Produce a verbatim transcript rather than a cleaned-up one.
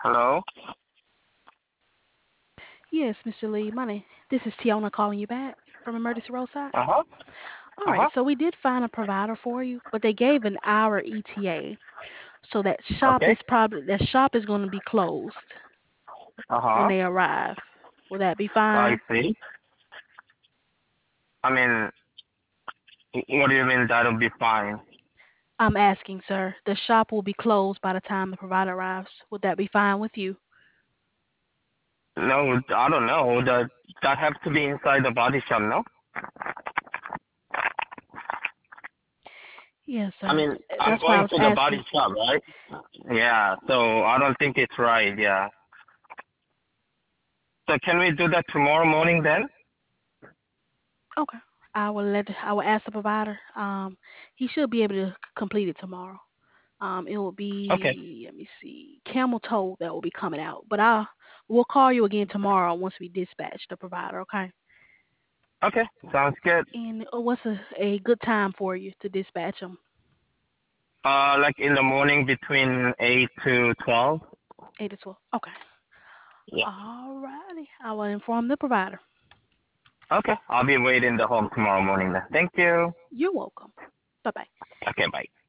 Hello? Yes, Mister Lee. My name. This is Tiona calling you back from Emergency Roadside. Uh-huh. All right. Uh-huh. So we did find a provider for you, but they gave an hour E T A. So that shop Okay. is probably that shop is going to be closed when Uh-huh. they arrive. Will that be I fine? see. I mean, w- what do you mean that'll be fine? I'm asking, sir. The shop will be closed by the time the provider arrives. Would that be fine with you? No, I don't know. That that has to be inside the body shop, no? Yes, I sir. mean, I'm That's why I going was to the asking. body shop, right? Yeah, so I don't think it's right, yeah. So can we do that tomorrow morning then? Okay. I will let. I will ask the provider. Um, he should be able to c- complete it tomorrow. Um, it will Okay. be, let me see, camel toe that will be coming out. But I'll we'll call you again tomorrow once we dispatch the provider, okay? Okay. Sounds good. And uh, what's a, a good time for you to dispatch them? Uh, like in the morning between eight to twelve? eight to twelve. Okay. Yeah. Alrighty. I will inform the provider. Okay. I'll be waiting the home tomorrow morning then. Thank you. You're welcome. Bye bye. Okay, bye.